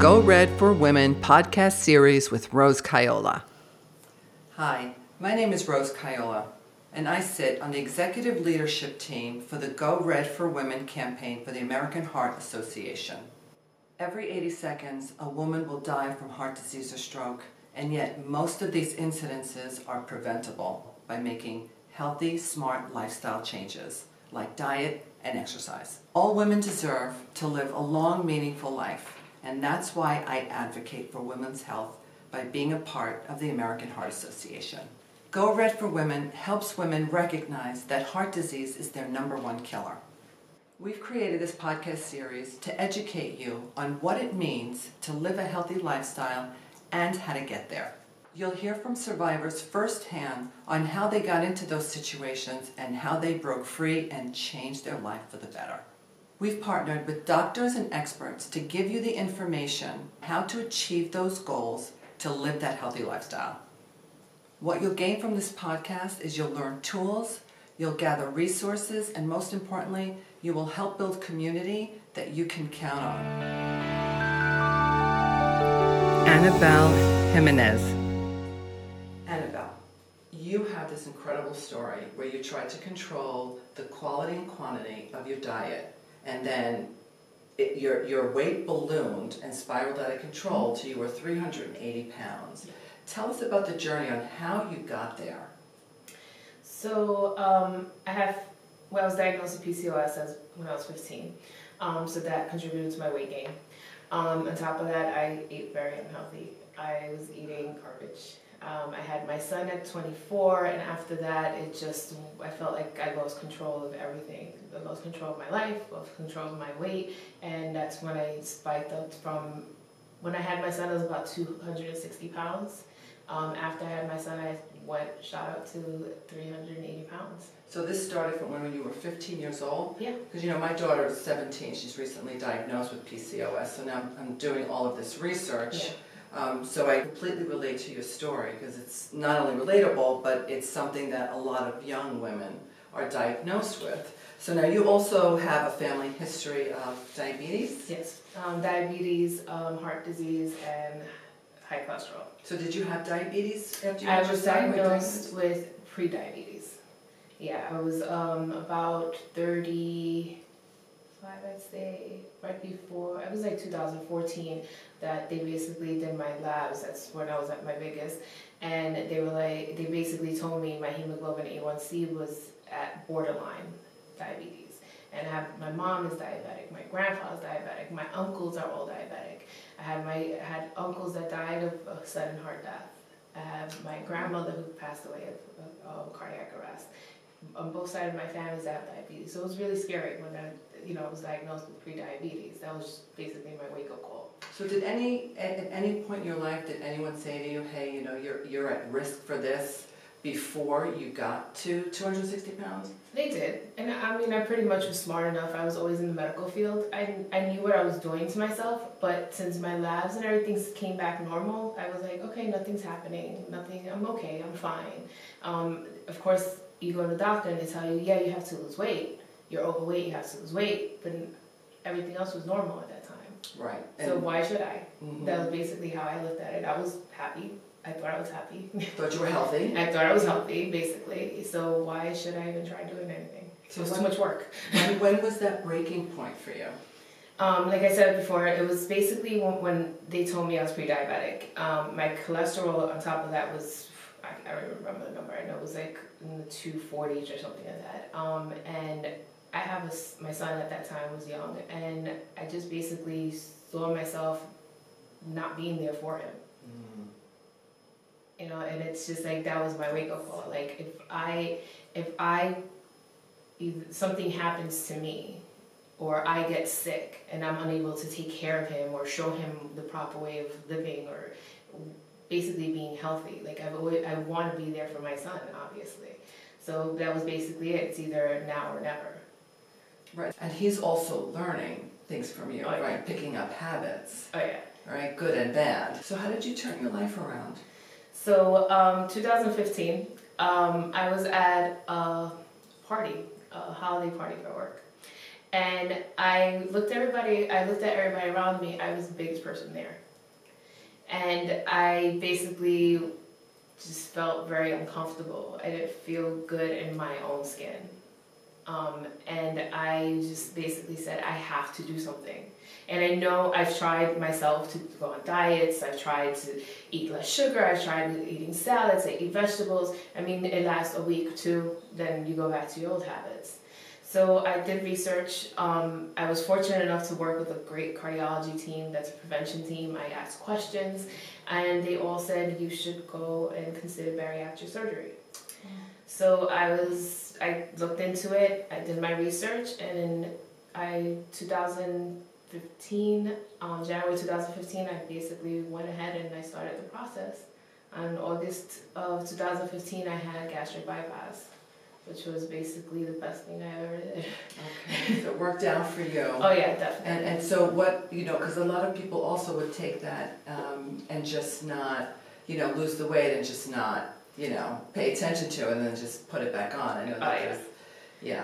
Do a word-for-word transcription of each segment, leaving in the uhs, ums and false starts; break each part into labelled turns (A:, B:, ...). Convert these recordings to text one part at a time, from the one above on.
A: Go Red for Women podcast series with Rose Kaiola. Hi, my name is Rose Kaiola, and I sit on the executive leadership team for the Go Red for Women campaign for the American Heart Association. Every eighty seconds, a woman will die from heart disease or stroke, and yet most of these incidences are preventable by making healthy, smart lifestyle changes like diet and exercise. All women deserve to live a long, meaningful life, and that's why I advocate for women's health by being a part of the American Heart Association. Go Red for Women helps women recognize that heart disease is their number one killer. We've created this podcast series to educate you on what it means to live a healthy lifestyle and how to get there. You'll hear from survivors firsthand on how they got into those situations and how they broke free and changed their life for the better. We've partnered with doctors and experts to give you the information how to achieve those goals to live that healthy lifestyle. What you'll gain from this podcast is you'll learn tools, you'll gather resources, and most importantly, you will help build community that you can count on. Annabelle Jimenez. Annabelle, you have this incredible story where you tried to control the quality and quantity of your diet, and then it, your, your weight ballooned and spiraled out of control till you were three hundred eighty pounds. Tell us about the journey on how you got there.
B: So um, I have, well, I was diagnosed with P C O S as, when I was fifteen, um, so that contributed to my weight gain. Um, on top of that, I ate very unhealthy. I was eating garbage. Um, I had my son at twenty-four, and after that, it just, I felt like I lost control of everything. I lost control of my life, lost control of my weight, and that's when I spiked up from, when I had my son, I was about two hundred sixty pounds. Um, after I had my son, I went, shot up to three hundred eighty pounds.
A: So this started from when you were fifteen years old?
B: Yeah.
A: Because, you know, my daughter is seventeen. She's recently diagnosed with P C O S, so now I'm doing all of this research.
B: Yeah.
A: Um, so I completely relate to your story because it's not only relatable, but it's something that a lot of young women are diagnosed with. So now you also have a family history of diabetes?
B: Yes. Um, diabetes, um, heart disease, and high cholesterol.
A: So did you have diabetes after you
B: I
A: had your
B: was
A: son?
B: diagnosed with pre-diabetes. Yeah, I was um, about thirty-five, I'd say, right before, it was like two thousand fourteen that they basically did my labs. That's when I was at my biggest. And they were like, they basically told me my hemoglobin A one C was at borderline diabetes. And I have, my mom is diabetic, my grandfather's diabetic, my uncles are all diabetic. I had my I had uncles that died of a sudden heart death. I have my grandmother who passed away of, of cardiac arrest. On both sides of my family have diabetes, so it was really scary when I, you know, I was diagnosed with pre-diabetes. That was basically my wake-up call.
A: So did any at any point in your life did anyone say to you, "Hey, you know, you're you're at risk for this," before you got to two hundred sixty pounds?
B: They did, and I mean, I pretty much was smart enough. I was always in the medical field. I, I knew what I was doing to myself, but since my labs and everything came back normal, I was like, okay, nothing's happening, nothing, I'm okay, I'm fine. Um, of course, you go to the doctor and they tell you, yeah, you have to lose weight. You're overweight, you have to lose weight, but everything else was normal at that time.
A: Right.
B: So
A: And
B: why should I?
A: Mm-hmm.
B: That was basically how I looked at it. I was happy. I thought I was happy.
A: Thought you were healthy.
B: I thought I was healthy, basically. So why should I even try doing anything?
A: So
B: It was
A: when-
B: too much work.
A: When, when was that breaking point for you?
B: Um, like I said before, it was basically when, when they told me I was pre-diabetic. Um, my cholesterol on top of that was, I, I don't even remember the number. I know it was like in the two forties or something like that. Um, and I have a s my son at that time was young, and I just basically saw myself not being there for him.
A: Mm.
B: You know, and it's just like that was my wake-up call. Like if I, if I, either something happens to me, or I get sick and I'm unable to take care of him or show him the proper way of living or basically being healthy. Like I've always, I want to be there for my son, obviously. So that was basically it. It's either now or never.
A: Right. And he's also learning things from you,
B: Oh, yeah.
A: right? Picking up habits,
B: Oh yeah.
A: right? Good and bad. So how did you turn your life around?
B: So um, two thousand fifteen, um, I was at a party, a holiday party for work. And I looked at everybody, I looked at everybody around me. I was the biggest person there. And I basically just felt very uncomfortable. I didn't feel good in my own skin. Um, and I just basically said, I have to do something. And I know I've tried myself to go on diets. I've tried to eat less sugar. I've tried eating salads. I eat vegetables. I mean, it lasts a week or two, then you go back to your old habits. So I did research. Um, I was fortunate enough to work with a great cardiology team that's a prevention team. I asked questions, and they all said you should go and consider bariatric surgery. Mm. So I was, I looked into it. I did my research, and in I two thousand fifteen, um, January two thousand fifteen, I basically went ahead and I started the process. On August of two thousand fifteen, I had gastric bypass, which was basically the best thing I ever did.
A: Okay, so it worked out for you.
B: Oh yeah, definitely.
A: And and so what, you know, because a lot of people also would take that um, and just not, you know, lose the weight and just not, you know, pay attention to it and then just put it back on. I know that
B: oh, yeah.
A: there's, yeah.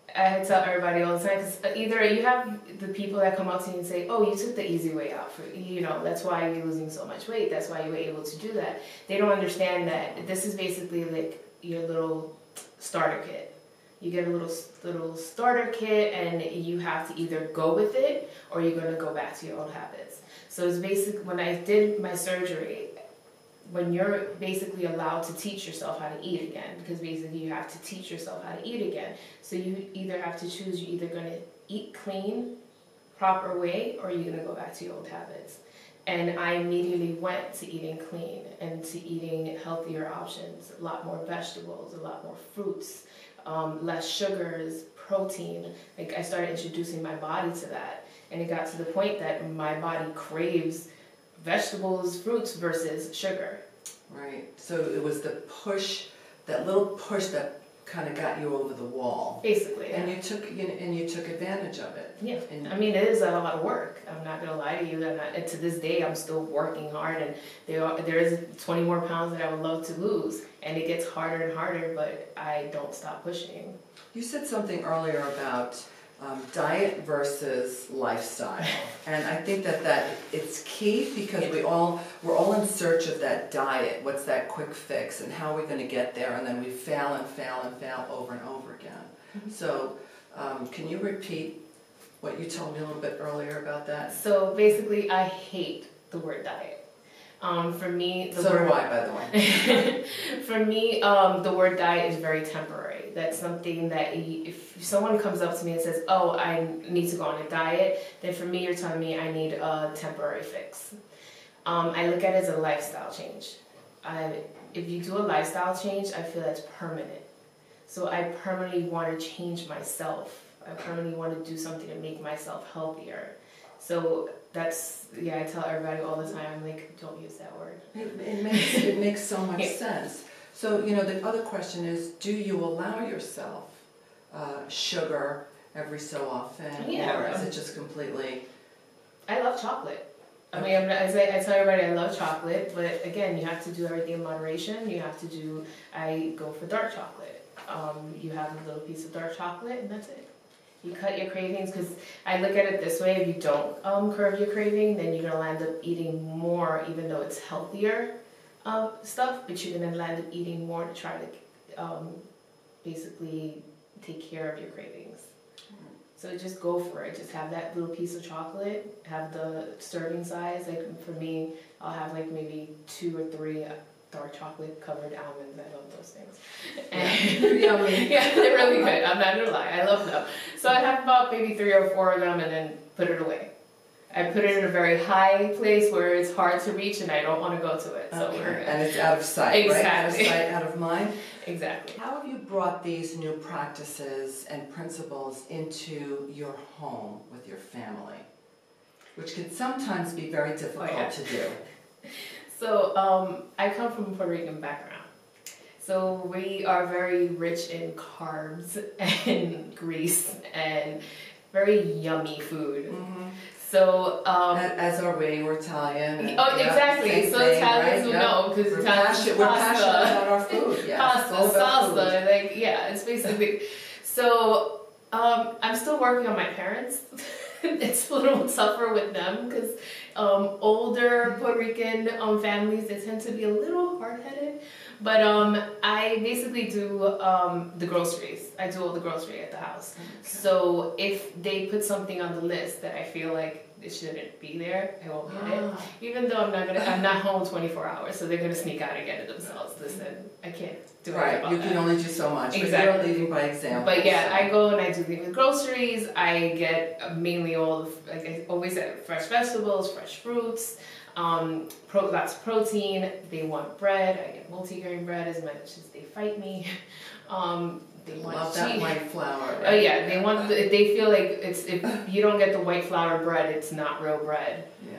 B: I tell everybody all the time, because either you have the people that come up to you and say, oh, you took the easy way out, for you know, that's why you're losing so much weight, that's why you were able to do that. They don't understand that this is basically like your little starter kit. You get a little little starter kit, and you have to either go with it or you're going to go back to your old habits. So it's basically, when I did my surgery, when you're basically allowed to teach yourself how to eat again, because basically you have to teach yourself how to eat again. So you either have to choose, you're either going to eat clean, proper way, or you're going to go back to your old habits. And I immediately went to eating clean and to eating healthier options, a lot more vegetables, a lot more fruits, um, less sugars, protein. Like I started introducing my body to that, and it got to the point that my body craves vegetables, fruits versus sugar.
A: Right. So it was the push, that little push that kind of got you over the wall.
B: Basically.
A: And
B: yeah.
A: you took you know, and you took advantage of it.
B: Yeah.
A: And
B: I mean, it is a lot of work. I'm not gonna lie to you. And, I, and to this day, I'm still working hard, and there are, there is twenty more pounds that I would love to lose, and it gets harder and harder. But I don't stop pushing.
A: You said something earlier about Um, diet versus lifestyle, and I think that that it's key because we all we're all in search of that diet. What's that quick fix, and how are we going to get there? And then we fail and fail and fail over and over again. Mm-hmm. So, um, can you repeat what you told me a little bit earlier about that?
B: So basically, I hate the word diet. Um, for me, the
A: so
B: word,
A: do I, by the way.
B: For me, um, the word diet is very temporary. That's something that if someone comes up to me and says, oh, I need to go on a diet, then for me, you're telling me I need a temporary fix. Um, I look at it as a lifestyle change. I, if you do a lifestyle change, I feel that's permanent. So I permanently want to change myself. I permanently want to do something to make myself healthier. So that's, yeah, I tell everybody all the time, I'm like, don't use that word.
A: It, it makes it makes so much yeah. sense. So, you know, the other question is, do you allow yourself uh, sugar every so often,
B: yeah,
A: or is it just completely?
B: I love chocolate. I mean, I'm not, as I, I tell everybody I love chocolate, but again, you have to do everything in moderation. You have to do, I go for dark chocolate. Um, you have a little piece of dark chocolate, and that's it. You cut your cravings, because I look at it this way, if you don't um, curb your craving, then you're going to end up eating more, even though it's healthier um, stuff, but you're going to end up eating more to try to um, basically take care of your cravings. So just go for it. Just have that little piece of chocolate, have the serving size. Like for me, I'll have like maybe two or three dark chocolate covered almonds. I love those things. And
A: yummy.
B: Yeah, they're really good. I'm not gonna lie. I love them. So I have about maybe three or four of them and then put it away. I put it in a very high place where it's hard to reach and I don't want to go to it. So
A: okay.
B: we're
A: And it's out of sight,
B: exactly.
A: right? Out of sight, out of mind.
B: Exactly.
A: How have you brought these new practices and principles into your home with your family? Which can sometimes be very difficult oh, yeah. to do.
B: So um, I come from a Puerto Rican background. So we are very rich in carbs and grease and very yummy food. Mm-hmm. So um,
A: as are we, we're Italian. And,
B: oh, exactly. So thing, Italians right? will yep. know because Italians passion,
A: we're passionate about our food. Yes.
B: Pasta, salsa, like yeah, it's basically. So Um, I'm still working on my parents. It's a little tougher with them because um, older Puerto Rican um, families, they tend to be a little hard-headed. But um, I basically do um, the groceries. I do all the grocery at the house. Okay. So if they put something on the list that I feel like it shouldn't be there, I won't get ah. it. Even though I'm not gonna, I'm not home twenty-four hours, so they're gonna sneak out and get it themselves. Listen, I can't do it.
A: Right, you can that. only do so much.
B: Exactly.
A: But you're leading by example.
B: But yeah, so. I go and I do the groceries. I get mainly all the, like I always say, fresh vegetables, fresh fruits. Um, pro, lots of protein. They want bread. I get multigrain bread as much as they fight me. Um, they want
A: Love that white flour. Right?
B: Oh yeah, they want. The, they feel like it's if you don't get the white flour bread, it's not real bread.
A: Yeah.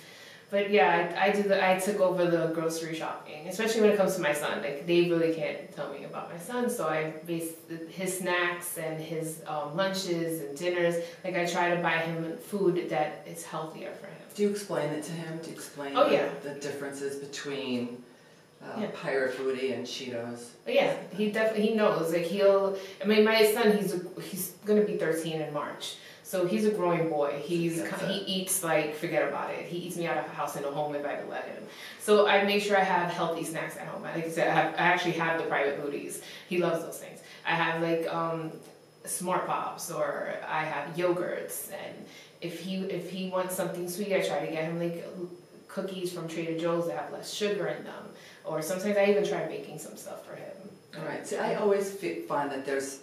B: But yeah, I, I do the. I took over the grocery shopping, especially when it comes to my son. Like they really can't tell me about my son, so I base his snacks and his um, lunches and dinners. Like I try to buy him food that is healthier for him.
A: Do you explain it to him? Do you explain
B: oh, yeah.
A: the, the differences between uh,
B: yeah.
A: Pirate Foodie and Cheetos?
B: But yeah, he definitely he knows. Like he'll. I mean, my son, he's a, he's gonna be thirteen in March. So he's a growing boy. He's he eats like forget about it. He eats me out of the house in a home if I can let him. So I make sure I have healthy snacks at home. Like I said, I, have, I actually have the Private Foodies. He loves those things. I have like um, Smart Pops, or I have yogurts. And if he if he wants something sweet, I try to get him like cookies from Trader Joe's that have less sugar in them. Or sometimes I even try baking some stuff for him.
A: All right. See, I always find that there's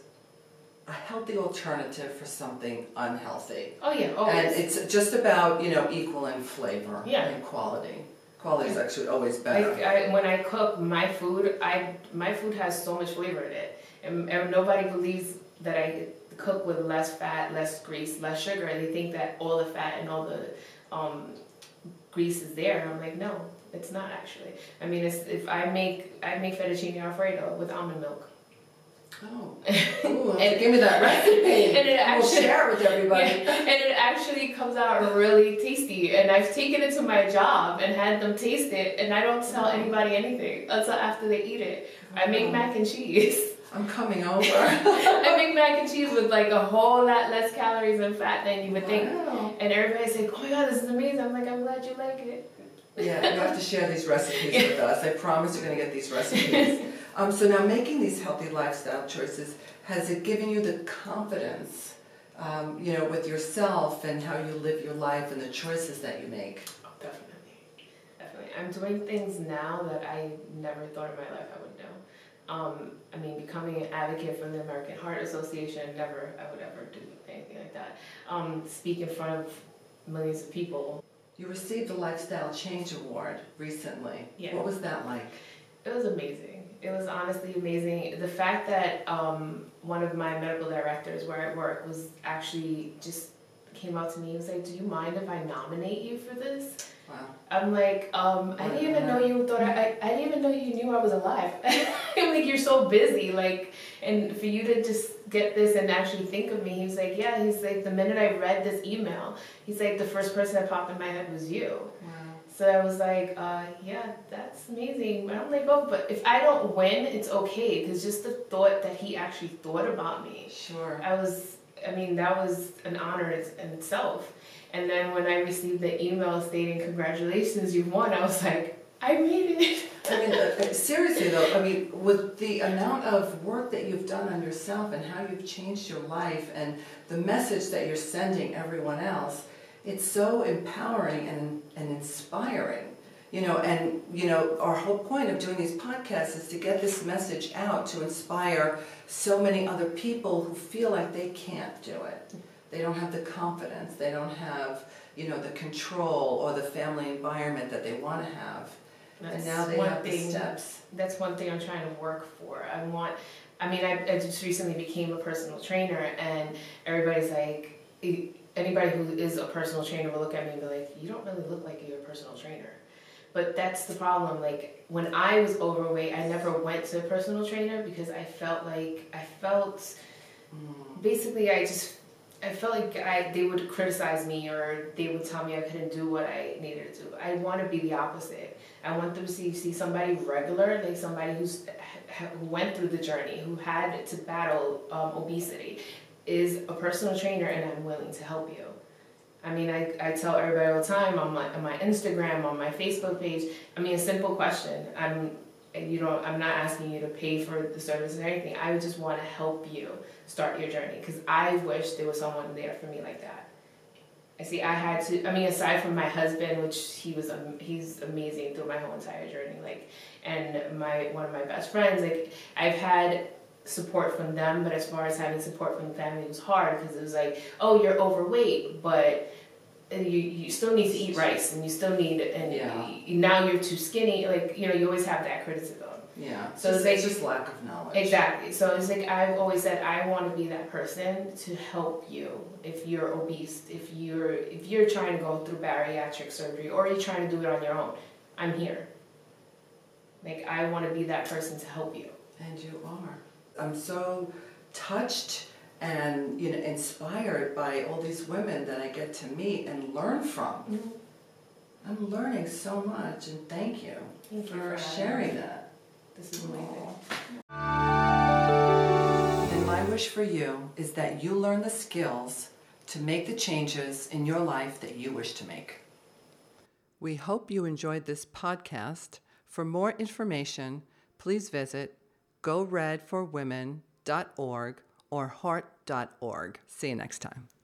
A: a healthy alternative for something unhealthy.
B: Oh yeah, always.
A: And it's just about, you know, equal in flavor
B: yeah.
A: and quality. Quality is actually always better.
B: I, I, when I cook my food, I my food has so much flavor in it, and, and nobody believes that I cook with less fat, less grease, less sugar. They think that all the fat and all the um, grease is there. And I'm like, no, it's not actually. I mean, it's, if I make I make fettuccine alfredo with almond milk.
A: Oh, Ooh, and give me that recipe.
B: And it actually,
A: we'll share it with everybody.
B: Yeah, and it actually comes out really tasty. And I've taken it to my job and had them taste it, and I don't tell anybody anything until after they eat it. I make mac and cheese.
A: I'm coming over.
B: I make mac and cheese with like a whole lot less calories and fat than you would
A: wow.
B: think. And everybody's like, "Oh my God, this is amazing!" I'm like, "I'm glad you like it."
A: Yeah, you have to share these recipes yeah. with us. I promise you're going to get these recipes. Um, so now making these healthy lifestyle choices, has it given you the confidence, um, you know, with yourself and how you live your life and the choices that you make?
B: Oh, definitely. Definitely. I'm doing things now that I never thought in my life I would do. Um, I mean, becoming an advocate for the American Heart Association, never, I would ever do anything like that. Um, speak in front of millions of people.
A: You received the Lifestyle Change Award recently.
B: Yeah.
A: What was that like?
B: It was amazing. It was honestly amazing. The fact that um, one of my medical directors where I work was actually just came out to me and was like, "Do you mind if I nominate you for this?"
A: Wow. I'm
B: like, um, I didn't even know you thought I, I, I didn't even know you knew I was alive. Like, you're so busy, like, and for you to just get this and actually think of me, he was like, yeah, he's like, the minute I read this email, he's like, the first person that popped in my head was you.
A: Wow.
B: So I was like, uh, yeah, that's amazing. And I'm like, oh, but if I don't win, it's okay, because just the thought that he actually thought about me.
A: Sure.
B: I was, I mean, that was an honor in itself. And then when I received the email stating, congratulations, you won, I was like, I made it.
A: I mean, uh, seriously though, I mean, with the amount of work that you've done on yourself and how you've changed your life and the message that you're sending everyone else, it's so empowering and, and inspiring. You know, and, you know, our whole point of doing these podcasts is to get this message out to inspire so many other people who feel like they can't do it. They don't have the confidence, they don't have, you know, the control or the family environment that they want to have. That's and now they have thing, the steps.
B: That's one thing I'm trying to work for. I want, I mean, I, I just recently became a personal trainer, and everybody's like, anybody who is a personal trainer will look at me and be like, you don't really look like you're a personal trainer. But that's the problem. Like, when I was overweight, I never went to a personal trainer because I felt like, I felt, mm. basically I just, I felt like I they would criticize me, or they would tell me I couldn't do what I needed to do. I want to be the opposite. I want them to see, see somebody regular, like somebody who's who went through the journey, who had to battle um, obesity, is a personal trainer and I'm willing to help you. I mean, I, I tell everybody all the time on my on my Instagram, on my Facebook page. I mean, a simple question. I'm you know I'm not asking you to pay for the service or anything. I just want to help you start your journey because I wish there was someone there for me like that. I see. I had to. I mean, aside from my husband, which he was um, he's amazing through my whole entire journey. Like, and my one of my best friends. Like, I've had support from them, but as far as having support from the family, it was hard because it was like, oh, you're overweight, but you you still need to eat rice, and you still need, and
A: yeah.
B: you, now you're too skinny. Like, you know, you always have that criticism.
A: Yeah.
B: So
A: it's,
B: it's like
A: it's just lack of knowledge.
B: Exactly. So it's like I've always said I want to be that person to help you if you're obese, if you're if you're trying to go through bariatric surgery, or you're trying to do it on your own. I'm here. Like, I want to be that person to help you.
A: And you are. I'm so touched and, you know, inspired by all these women that I get to meet and learn from.
B: Mm-hmm.
A: I'm learning so much, and thank you,
B: thank
A: for,
B: you for
A: sharing that.
B: This is amazing.
A: And my wish for you is that you learn the skills to make the changes in your life that you wish to make. We hope you enjoyed this podcast. For more information, please visit go red for women dot org or heart dot org. See you next time.